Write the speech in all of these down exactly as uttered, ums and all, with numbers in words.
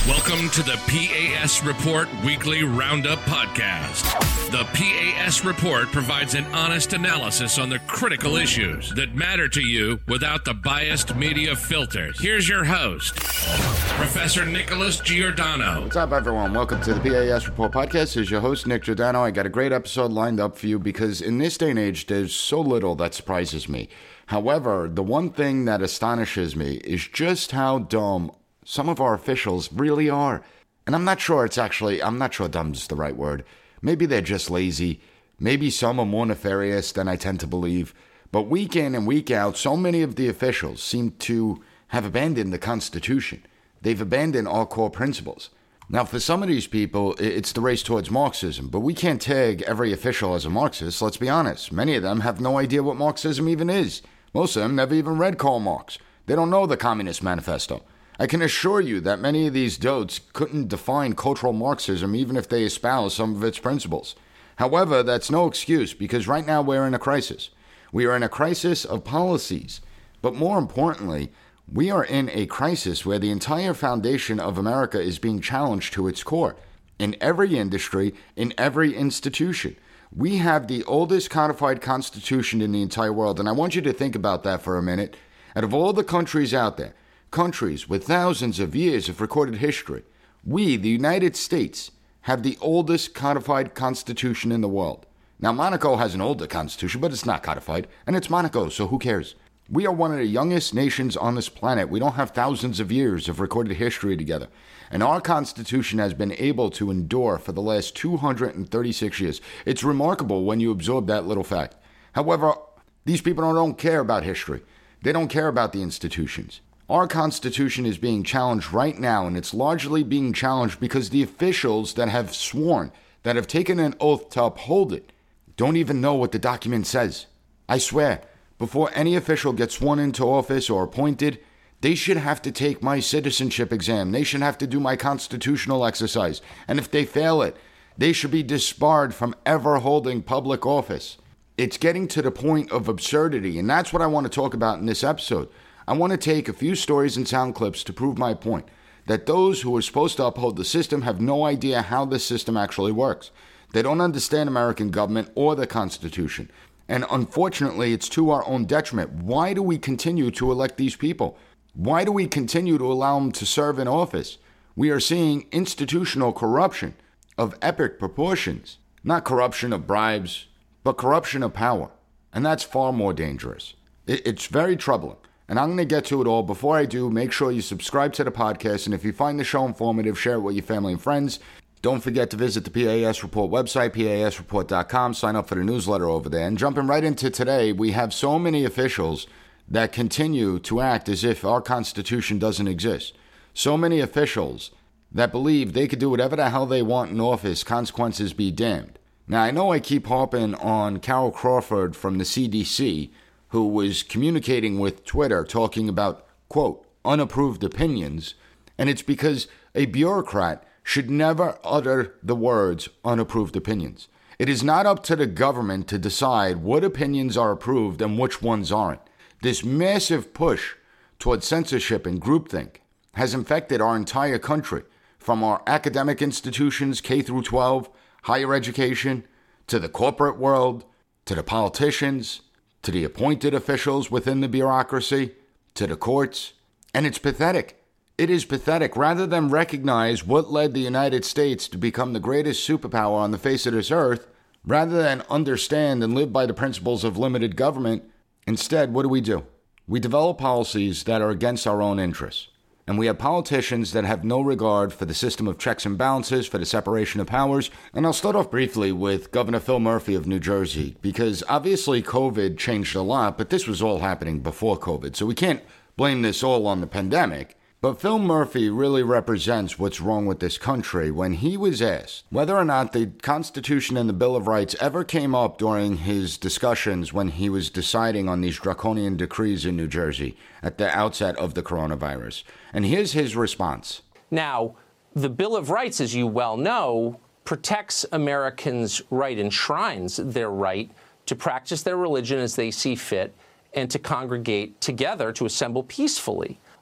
Welcome to the P A S Report Weekly Roundup Podcast. The P A S Report provides an honest analysis on the critical issues that matter to you without the biased media filters. Here's your host, Professor Nicholas Giordano. What's up, everyone? Welcome to the P A S Report Podcast. This is your host, Nick Giordano. I got a great episode lined up for you because in this day and age, there's so little that surprises me. However, the one thing that astonishes me is just how dumb some of our officials really are. And I'm not sure it's actually, I'm not sure dumb's the right word. Maybe they're just lazy. Maybe some are more nefarious than I tend to believe. But week in and week out, so many of the officials seem to have abandoned the Constitution. They've abandoned all core principles. Now, for some of these people, it's the race towards Marxism. But we can't tag every official as a Marxist, let's be honest. Many of them have no idea what Marxism even is. Most of them never even read Karl Marx. They don't know the Communist Manifesto. I can assure you that many of these dotes couldn't define cultural Marxism even if they espouse some of its principles. However, that's no excuse because right now we're in a crisis. We are in a crisis of policies. But more importantly, we are in a crisis where the entire foundation of America is being challenged to its core. In every industry, in every institution. We have the oldest codified constitution in the entire world. And I want you to think about that for a minute. Out of all the countries out there, countries with thousands of years of recorded history, we, the United States, have the oldest codified constitution in the world. Now, Monaco has an older constitution, but it's not codified, and it's Monaco, so who cares? We are one of the youngest nations on this planet. We don't have thousands of years of recorded history together. And our Constitution has been able to endure for the last two hundred thirty-six years. It's remarkable when you absorb that little fact. However, these people don't care about history. They don't care about the institutions. Our Constitution is being challenged right now, and it's largely being challenged because the officials that have sworn, that have taken an oath to uphold it, don't even know what the document says. I swear, before any official gets sworn into office or appointed, they should have to take my citizenship exam. They should have to do my constitutional exercise. And if they fail it, they should be disbarred from ever holding public office. It's getting to the point of absurdity, and that's what I want to talk about in this episode. I want to take a few stories and sound clips to prove my point, that those who are supposed to uphold the system have no idea how the system actually works. They don't understand American government or the Constitution. And unfortunately, it's to our own detriment. Why do we continue to elect these people? Why do we continue to allow them to serve in office? We are seeing institutional corruption of epic proportions. Not corruption of bribes, but corruption of power. And that's far more dangerous. It's very troubling. And I'm going to get to it all. Before I do, make sure you subscribe to the podcast. And if you find the show informative, share it with your family and friends. Don't forget to visit the P A S Report website, P A S report dot com. Sign up for the newsletter over there. And jumping right into today, we have so many officials that continue to act as if our Constitution doesn't exist. So many officials that believe they could do whatever the hell they want in office, consequences be damned. Now, I know I keep harping on Carol Crawford from the C D C, who was communicating with Twitter talking about, quote, unapproved opinions, and it's because a bureaucrat should never utter the words unapproved opinions. It is not up to the government to decide what opinions are approved and which ones aren't. This massive push toward censorship and groupthink has infected our entire country, from our academic institutions, K through twelve, higher education, to the corporate world, to the politicians, to the appointed officials within the bureaucracy, to the courts. And it's pathetic. It is pathetic. Rather than recognize what led the United States to become the greatest superpower on the face of this earth, rather than understand and live by the principles of limited government, instead, what do we do? We develop policies that are against our own interests. And we have politicians that have no regard for the system of checks and balances, for the separation of powers. And I'll start off briefly with Governor Phil Murphy of New Jersey, because obviously COVID changed a lot, but this was all happening before COVID. So we can't blame this all on the pandemic. But Phil Murphy really represents what's wrong with this country when he was asked whether or not the Constitution and the Bill of Rights ever came up during his discussions when he was deciding on these draconian decrees in New Jersey at the outset of the coronavirus. And here's his response. Now, the Bill of Rights, as you well know, protects Americans' right, enshrines their right to practice their religion as they see fit and to congregate together to assemble peacefully.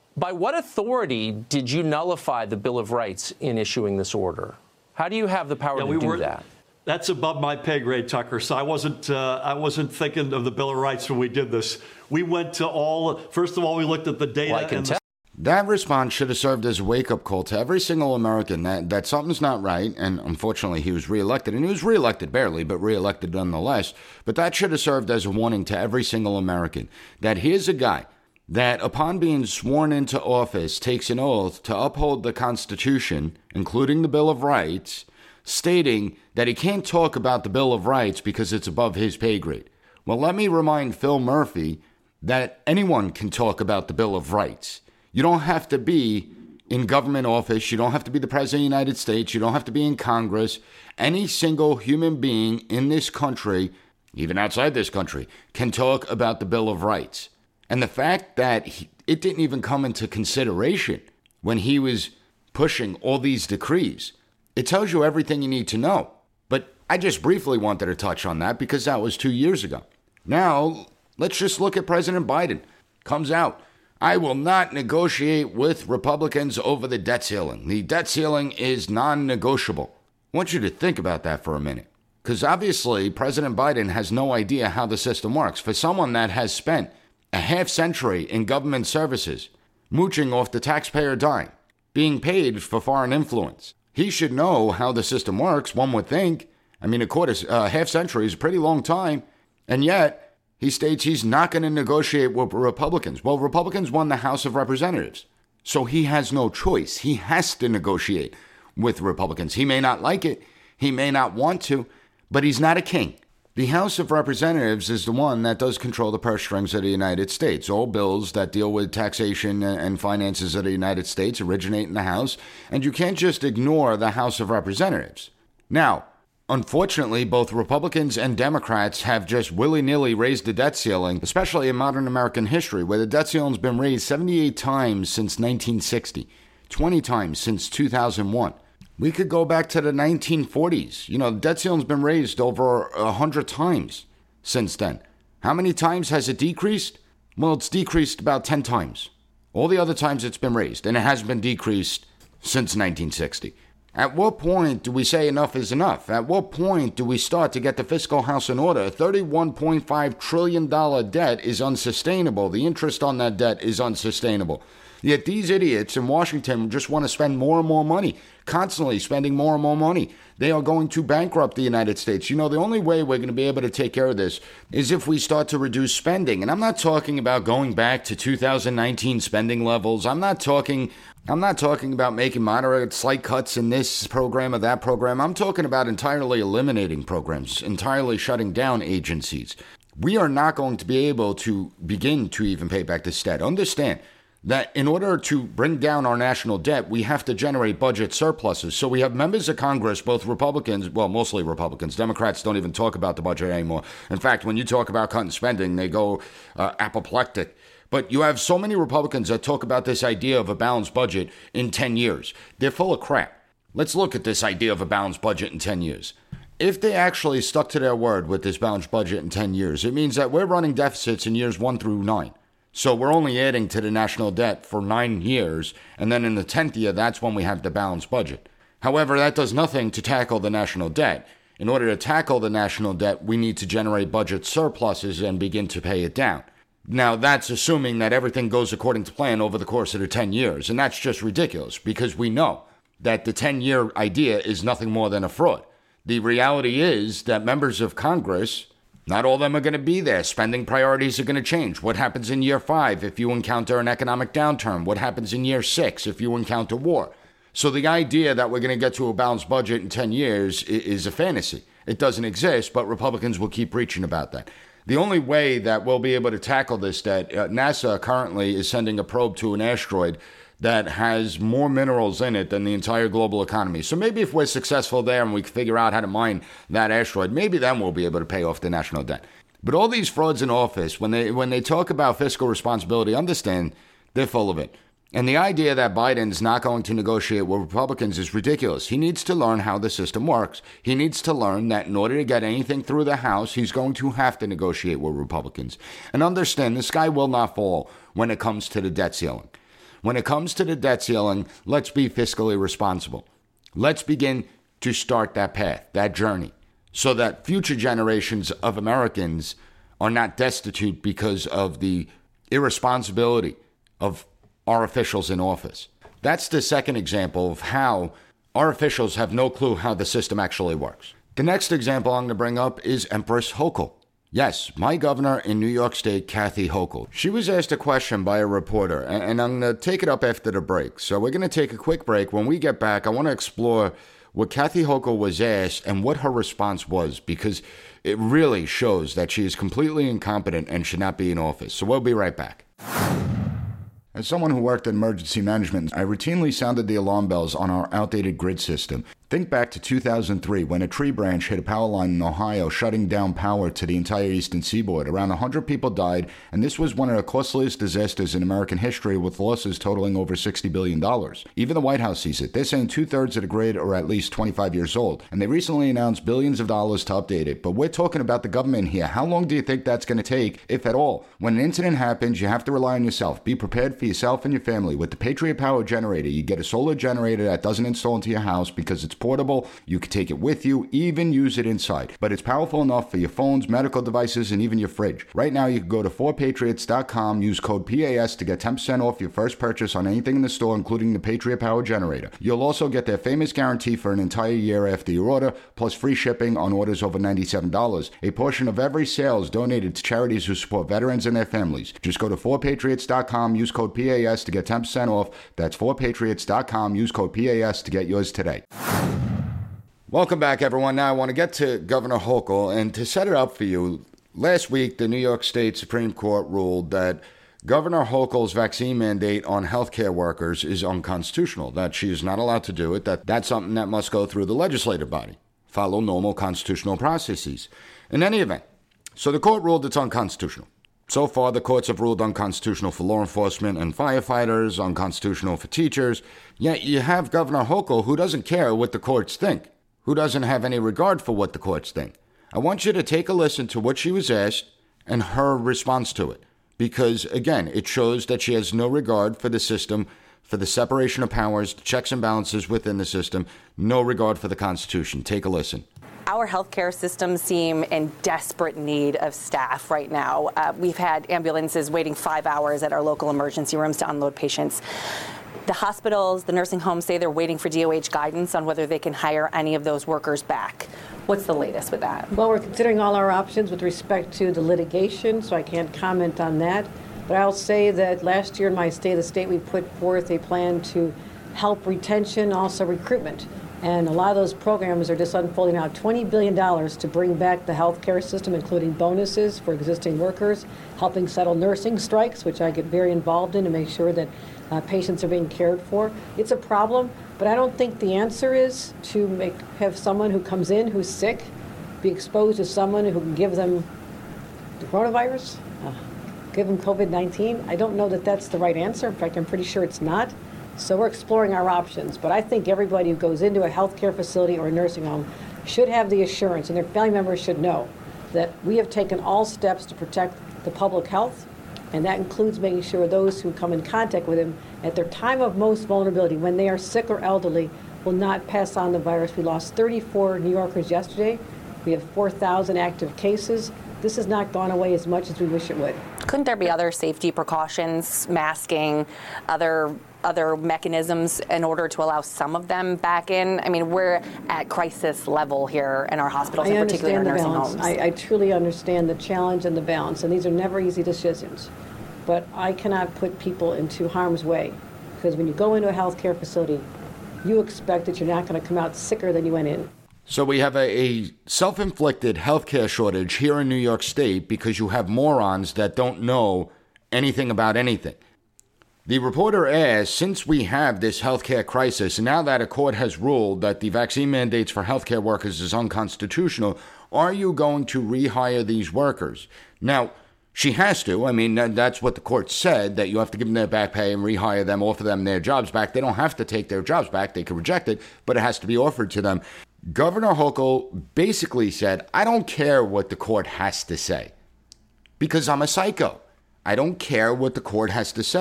By what authority did you nullify the Bill of Rights in issuing this order? How do you have the power yeah, to we do were, that? That's above my pay grade, Tucker. So I wasn't uh, I wasn't thinking of the Bill of Rights when we did this. We went to all, first of all, we looked at the data. Well, I can and tell. the That response should have served as a wake-up call to every single American that, that something's not right, and unfortunately he was reelected, and he was reelected barely, but reelected nonetheless. But that should have served as a warning to every single American that here's a guy that upon being sworn into office takes an oath to uphold the Constitution, including the Bill of Rights, stating that he can't talk about the Bill of Rights because it's above his pay grade. Well, let me remind Phil Murphy that anyone can talk about the Bill of Rights. You don't have to be in government office. You don't have to be the President of the United States. You don't have to be in Congress. Any single human being in this country, even outside this country, can talk about the Bill of Rights. And the fact that he, it didn't even come into consideration when he was pushing all these decrees, it tells you everything you need to know. But I just briefly wanted to touch on that because that was two years ago. Now, let's just look at President Biden. Comes out. I will not negotiate with Republicans over the debt ceiling. The debt ceiling is non-negotiable. I want you to think about that for a minute. Because obviously, President Biden has no idea how the system works. For someone that has spent a half century in government services, mooching off the taxpayer dime, being paid for foreign influence, he should know how the system works, one would think. I mean, a quarter, a half century is a pretty long time. And yet, he states he's not going to negotiate with Republicans. Well, Republicans won the House of Representatives, so he has no choice. He has to negotiate with Republicans. He may not like it. He may not want to, but he's not a king. The House of Representatives is the one that does control the purse strings of the United States. All bills that deal with taxation and finances of the United States originate in the House, and you can't just ignore the House of Representatives. Now, unfortunately, both Republicans and Democrats have just willy-nilly raised the debt ceiling, especially in modern American history, where the debt ceiling has been raised seventy-eight times since nineteen sixty, twenty times since two thousand one. We could go back to the nineteen forties. You know, the debt ceiling has been raised over one hundred times since then. How many times has it decreased? Well, it's decreased about ten times. All the other times it's been raised, and it hasn't been decreased since nineteen sixty. At what point do we say enough is enough? At what point do we start to get the fiscal house in order? A thirty-one point five trillion dollars debt is unsustainable. The interest on that debt is unsustainable. Yet these idiots in Washington just want to spend more and more money, constantly spending more and more money. They are going to bankrupt the United States. You know, the only way we're going to be able to take care of this is if we start to reduce spending. And I'm not talking about going back to two thousand nineteen spending levels. I'm not talking I'm not talking about making moderate slight cuts in this program or that program. I'm talking about entirely eliminating programs, entirely shutting down agencies. We are not going to be able to begin to even pay back this debt. Understand that in order to bring down our national debt, we have to generate budget surpluses. So we have members of Congress, both Republicans, well, mostly Republicans. Democrats don't even talk about the budget anymore. In fact, when you talk about cutting spending, they go uh, apoplectic. But you have so many Republicans that talk about this idea of a balanced budget in ten years. They're full of crap. Let's look at this idea of a balanced budget in ten years. If they actually stuck to their word with this balanced budget in ten years, it means that we're running deficits in years one through nine. So we're only adding to the national debt for nine years, and then in the tenth year, that's when we have the balanced budget. However, that does nothing to tackle the national debt. In order to tackle the national debt, we need to generate budget surpluses and begin to pay it down. Now, that's assuming that everything goes according to plan over the course of the ten years, and that's just ridiculous because we know that the ten-year idea is nothing more than a fraud. The reality is that members of Congress, not all of them are going to be there. Spending priorities are going to change. What happens in year five if you encounter an economic downturn? What happens in year six if you encounter war? So the idea that we're going to get to a balanced budget in ten years is a fantasy. It doesn't exist, but Republicans will keep preaching about that. The only way that we'll be able to tackle this debt, uh, NASA currently is sending a probe to an asteroid that has more minerals in it than the entire global economy. So maybe if we're successful there and we can figure out how to mine that asteroid, maybe then we'll be able to pay off the national debt. But all these frauds in office, when they when they talk about fiscal responsibility, understand they're full of it. And the idea that Biden's not going to negotiate with Republicans is ridiculous. He needs to learn how the system works. He needs to learn that in order to get anything through the House, he's going to have to negotiate with Republicans. And understand, the sky will not fall when it comes to the debt ceiling. When it comes to the debt ceiling, let's be fiscally responsible. Let's begin to start that path, that journey, so that future generations of Americans are not destitute because of the irresponsibility of our officials in office. That's the second example of how our officials have no clue how the system actually works. The next example I'm going to bring up is Empress Hochul. Yes, my governor in New York State, Kathy Hochul. She was asked a question by a reporter, and I'm going to take it up after the break. So we're going to take a quick break. When we get back, I want to explore what Kathy Hochul was asked and what her response was, because it really shows that she is completely incompetent and should not be in office. So we'll be right back. As someone who worked in emergency management, I routinely sounded the alarm bells on our outdated grid system. Think back to two thousand three when a tree branch hit a power line in Ohio, shutting down power to the entire eastern seaboard. Around one hundred people died, and this was one of the costliest disasters in American history, with losses totaling over sixty billion dollars. Even the White House sees it. They're saying two-thirds of the grid are at least twenty-five years old, and they recently announced billions of dollars to update it. But we're talking about the government here. How long do you think that's going to take, if at all? When an incident happens, you have to rely on yourself. Be prepared for yourself and your family. With the Patriot Power Generator, you get a solar generator that doesn't install into your house because it's portable. You can take it with you, even use it inside. But it's powerful enough for your phones, medical devices, and even your fridge. Right now, you can go to four patriots dot com, use code P A S to get ten percent off your first purchase on anything in the store, including the Patriot Power Generator. You'll also get their famous guarantee for an entire year after your order, plus free shipping on orders over ninety-seven dollars. A portion of every sale is donated to charities who support veterans and their families. Just go to four patriots dot com, use code P A S to get ten percent off. That's four patriots dot com, use code P A S to get yours today. Welcome back, everyone. Now I want to get to Governor Hochul, and to set it up for you, last week the New York State Supreme Court ruled that Governor Hochul's vaccine mandate on healthcare workers is unconstitutional, that she is not allowed to do it, that that's something that must go through the legislative body, follow normal constitutional processes. In any event, so the court ruled it's unconstitutional. So far, the courts have ruled unconstitutional for law enforcement and firefighters, unconstitutional for teachers, yet you have Governor Hochul who doesn't care what the courts think, who doesn't have any regard for what the courts think. I want you to take a listen to what she was asked and her response to it, because, again, it shows that she has no regard for the system, for the separation of powers, the checks and balances within the system, no regard for the Constitution. Take a listen. Our healthcare systems seem in desperate need of staff right now. Uh, we've had ambulances waiting five hours at our local emergency rooms to unload patients. The hospitals, the nursing homes say they're waiting for D O H guidance on whether they can hire any of those workers back. What's the latest with that? Well, we're considering all our options with respect to the litigation, so I can't comment on that. But I'll say that last year in my State of the State, we put forth a plan to help retention, also recruitment. And a lot of those programs are just unfolding now. twenty billion dollars to bring back the healthcare system, including bonuses for existing workers, helping settle nursing strikes, which I get very involved in to make sure that uh, patients are being cared for. It's a problem, but I don't think the answer is to make have someone who comes in who's sick be exposed to someone who can give them the coronavirus, uh, give them COVID nineteen. I don't know that that's the right answer. In fact, I'm pretty sure it's not. So we're exploring our options. But I think everybody who goes into a healthcare facility or a nursing home should have the assurance, and their family members should know, that we have taken all steps to protect the public health, and that includes making sure those who come in contact with him at their time of most vulnerability, when they are sick or elderly, will not pass on the virus. We lost thirty-four New Yorkers yesterday. We have four thousand active cases. This has not gone away as much as we wish it would. Couldn't there be other safety precautions, masking, other other mechanisms in order to allow some of them back in? I mean, we're at crisis level here in our hospitals, I and particularly in our nursing balance. homes. I, I truly understand the challenge and the balance, and these are never easy decisions. But I cannot put people into harm's way, because when you go into a healthcare facility, you expect that you're not going to come out sicker than you went in. So we have a, a self-inflicted healthcare shortage here in New York State because you have morons that don't know anything about anything. The reporter asked, since we have this healthcare crisis, and now that a court has ruled that the vaccine mandates for healthcare workers is unconstitutional, are you going to rehire these workers? Now, she has to. I mean, that's what the court said, that you have to give them their back pay and rehire them, offer them their jobs back. They don't have to take their jobs back. They can reject it, but it has to be offered to them. Governor Hochul basically said, I don't care what the court has to say because I'm a psycho. I don't care what the court has to say.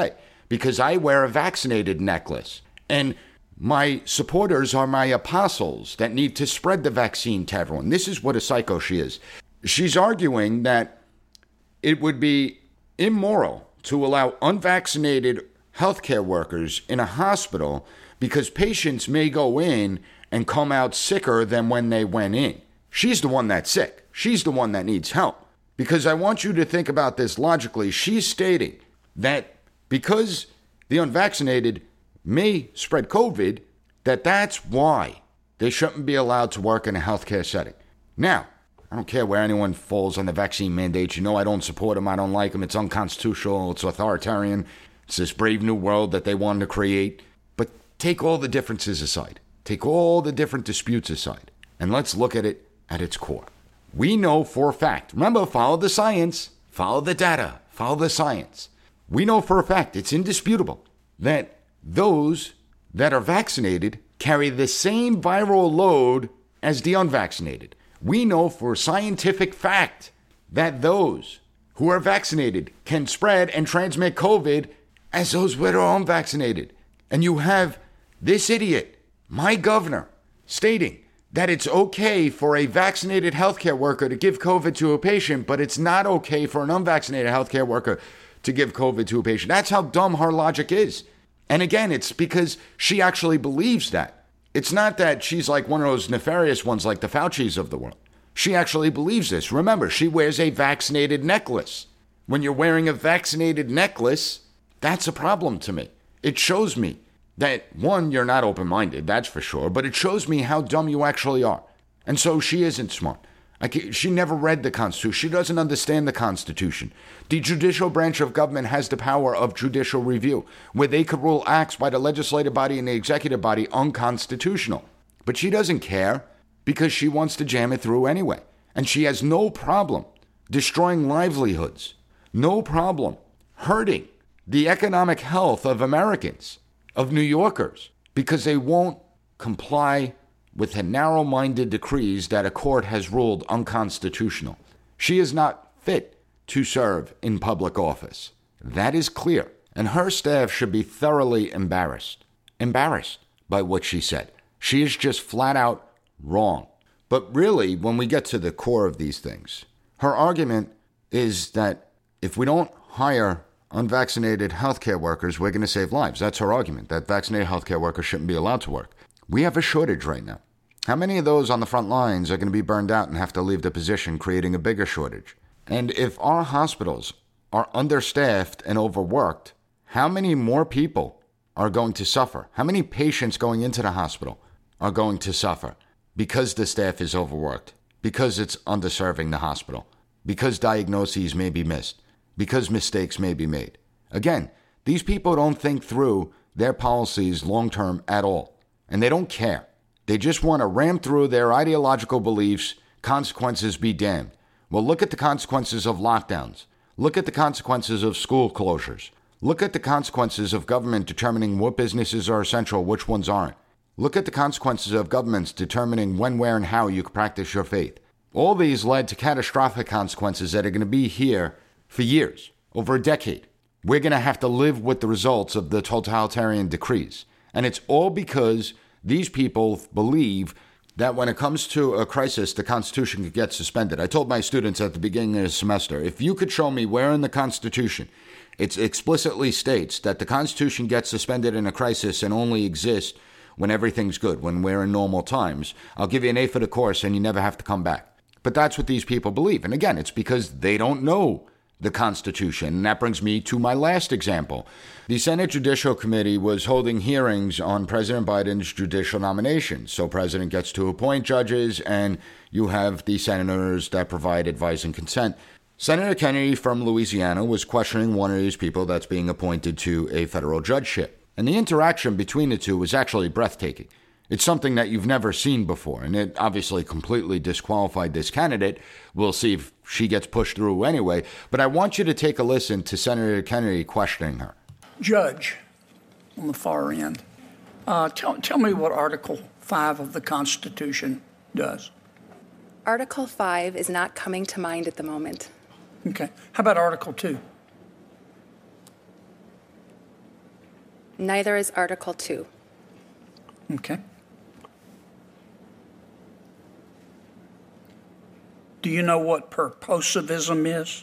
because I wear a vaccinated necklace. And my supporters are my apostles that need to spread the vaccine to everyone. This is what a psycho she is. She's arguing that it would be immoral to allow unvaccinated healthcare workers in a hospital because patients may go in and come out sicker than when they went in. She's the one that's sick. She's the one that needs help. Because I want you to think about this logically. She's stating that because the unvaccinated may spread COVID, that that's why they shouldn't be allowed to work in a healthcare setting. Now, I don't care where anyone falls on the vaccine mandates. You know I don't support them. I don't like them. It's unconstitutional. It's authoritarian. It's this brave new world that they wanted to create. But take all the differences aside. Take all the different disputes aside. And let's look at it at its core. We know for a fact. Remember, follow the science. Follow the data. Follow the science. We know for a fact, it's indisputable, that those that are vaccinated carry the same viral load as the unvaccinated. We know for scientific fact that those who are vaccinated can spread and transmit COVID as those that are unvaccinated. And you have this idiot, my governor, stating that it's okay for a vaccinated healthcare worker to give COVID to a patient, but it's not okay for an unvaccinated healthcare worker to give COVID to a patient. That's how dumb her logic is. And again, it's because she actually believes that. It's not that she's like one of those nefarious ones like the Faucis of the world. She actually believes this. Remember, she wears a vaccinated necklace. When you're wearing a vaccinated necklace, that's a problem to me. It shows me that, one, you're not open-minded, that's for sure, but it shows me how dumb you actually are. And so she isn't smart. I can't, she never read the Constitution. She doesn't understand the Constitution. The judicial branch of government has the power of judicial review, where they could rule acts by the legislative body and the executive body unconstitutional. But she doesn't care because she wants to jam it through anyway. And she has no problem destroying livelihoods, no problem hurting the economic health of Americans, of New Yorkers, because they won't comply with the narrow-minded decrees that a court has ruled unconstitutional. She is not fit to serve in public office. That is clear. And her staff should be thoroughly embarrassed. Embarrassed by what she said. She is just flat out wrong. But really, when we get to the core of these things, her argument is that if we don't hire unvaccinated healthcare workers, we're going to save lives. That's her argument, that vaccinated healthcare workers shouldn't be allowed to work. We have a shortage right now. How many of those on the front lines are going to be burned out and have to leave the position, creating a bigger shortage? And if our hospitals are understaffed and overworked, how many more people are going to suffer? How many patients going into the hospital are going to suffer because the staff is overworked, because it's underserving the hospital, because diagnoses may be missed, because mistakes may be made? Again, these people don't think through their policies long-term at all, and they don't care. They just want to ram through their ideological beliefs, consequences be damned. Well, look at the consequences of lockdowns. Look at the consequences of school closures. Look at the consequences of government determining what businesses are essential, which ones aren't. Look at the consequences of governments determining when, where, and how you can practice your faith. All these led to catastrophic consequences that are going to be here for years, over a decade. We're going to have to live with the results of the totalitarian decrees. And it's all because these people believe that when it comes to a crisis, the Constitution could get suspended. I told my students at the beginning of the semester, if you could show me where in the Constitution it explicitly states that the Constitution gets suspended in a crisis and only exists when everything's good, when we're in normal times, I'll give you an A for the course and you never have to come back. But that's what these people believe. And again, it's because they don't know the Constitution. And that brings me to my last example. The Senate Judicial Committee was holding hearings on President Biden's judicial nominations. So President gets to appoint judges, and you have the senators that provide advice and consent. Senator Kennedy from Louisiana was questioning one of these people that's being appointed to a federal judgeship. And the interaction between the two was actually breathtaking. It's something that you've never seen before, and it obviously completely disqualified this candidate. We'll see if she gets pushed through anyway. But I want you to take a listen to Senator Kennedy questioning her. Judge, on the far end, uh, tell, tell me what Article five of the Constitution does. Article five is not coming to mind at the moment. Okay. How about Article two? Neither is Article two. Okay. Do you know what purposivism is?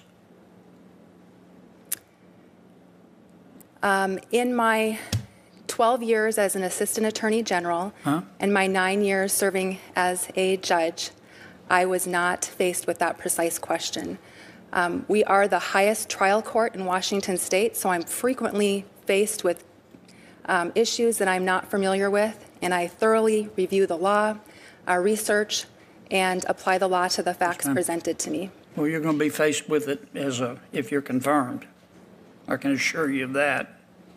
Um, in my twelve years as an assistant attorney general huh? and my nine years serving as a judge, I was not faced with that precise question. Um, we are the highest trial court in Washington state, so I'm frequently faced with um, issues that I'm not familiar with, and I thoroughly review the law, uh, research, and apply the law to the facts presented to me. Well, you're going to be faced with it as a, if you're confirmed. I can assure you of that.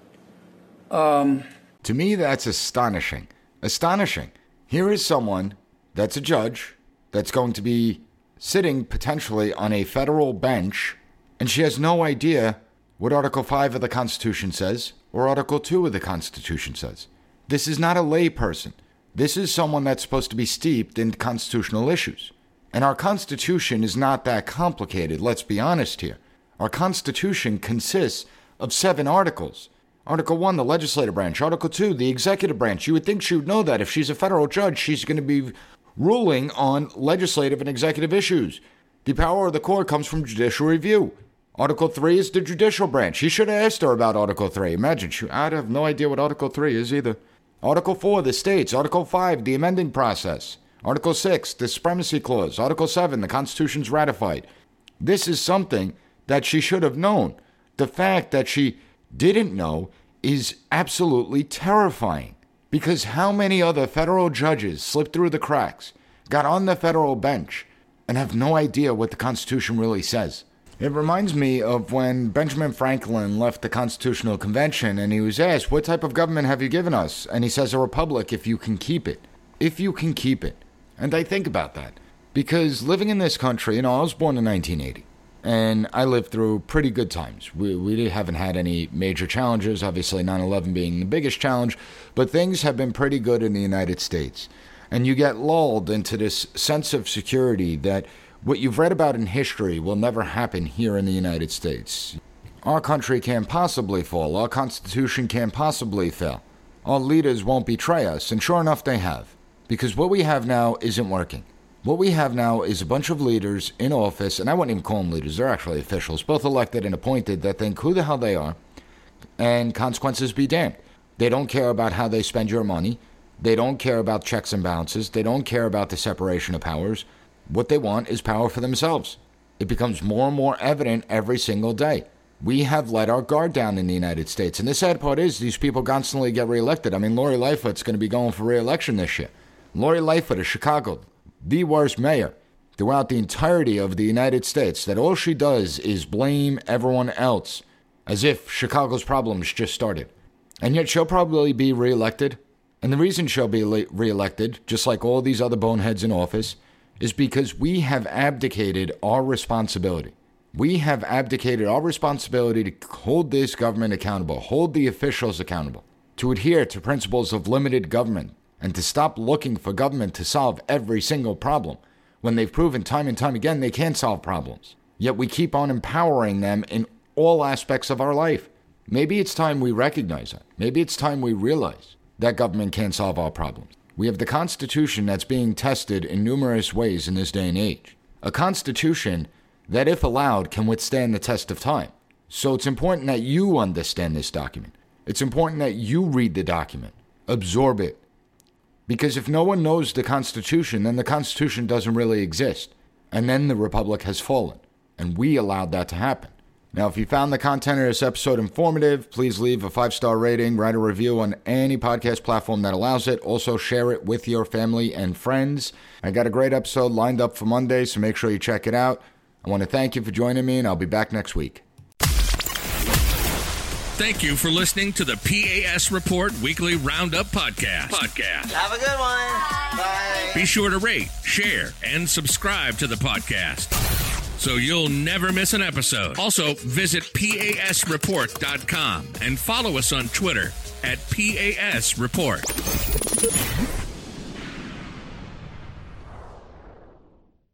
Um, to me, that's astonishing. Astonishing. Here is someone that's a judge that's going to be sitting potentially on a federal bench, and she has no idea what Article five of the Constitution says or Article two of the Constitution says. This is not a layperson. This is someone that's supposed to be steeped in constitutional issues. And our Constitution is not that complicated, let's be honest here. Our Constitution consists of seven articles. Article one, the legislative branch. Article two, the executive branch. You would think she would know that. If she's a federal judge, she's going to be ruling on legislative and executive issues. The power of the court comes from judicial review. Article three is the judicial branch. He should have asked her about Article three. Imagine, she, I'd have no idea what Article three is either. Article four, the states. Article five, the amending process. Article six, the supremacy clause. Article seven, the Constitution's ratified. This is something that she should have known. The fact that she didn't know is absolutely terrifying. Because how many other federal judges slipped through the cracks, got on the federal bench, and have no idea what the Constitution really says? It reminds me of when Benjamin Franklin left the Constitutional Convention and he was asked, what type of government have you given us? And he says, a republic if you can keep it. If you can keep it. And I think about that. Because living in this country, you know, I was born in nineteen eighty. And I lived through pretty good times. We, we haven't had any major challenges, obviously nine eleven being the biggest challenge. But things have been pretty good in the United States. And you get lulled into this sense of security that what you've read about in history will never happen here in the United States. Our country can't possibly fall. Our Constitution can't possibly fail. Our leaders won't betray us, and sure enough, they have. Because what we have now isn't working. What we have now is a bunch of leaders in office, and I wouldn't even call them leaders, they're actually officials, both elected and appointed, that think who the hell they are, and consequences be damned. They don't care about how they spend your money. They don't care about checks and balances. They don't care about the separation of powers. What they want is power for themselves. It becomes more and more evident every single day. We have let our guard down in the United States. And the sad part is these people constantly get reelected. I mean, Lori Lightfoot's going to be going for reelection this year. Lori Lightfoot of Chicago, the worst mayor throughout the entirety of the United States, that all she does is blame everyone else as if Chicago's problems just started. And yet she'll probably be reelected. And the reason she'll be reelected, just like all these other boneheads in office, is because we have abdicated our responsibility. We have abdicated our responsibility to hold this government accountable, hold the officials accountable, to adhere to principles of limited government, and to stop looking for government to solve every single problem, when they've proven time and time again they can't solve problems. Yet we keep on empowering them in all aspects of our life. Maybe it's time we recognize that. Maybe it's time we realize that government can't solve our problems. We have the Constitution that's being tested in numerous ways in this day and age. A Constitution that, if allowed, can withstand the test of time. So it's important that you understand this document. It's important that you read the document, absorb it. Because if no one knows the Constitution, then the Constitution doesn't really exist. And then the Republic has fallen. And we allowed that to happen. Now, if you found the content of this episode informative, please leave a five-star rating, write a review on any podcast platform that allows it. Also, share it with your family and friends. I got a great episode lined up for Monday, so make sure you check it out. I want to thank you for joining me, and I'll be back next week. Thank you for listening to the P A S Report Weekly Roundup Podcast. Podcast. Have a good one. Bye. Be sure to rate, share, and subscribe to the podcast so you'll never miss an episode. Also, visit P A S report dot com and follow us on Twitter at P A S Report.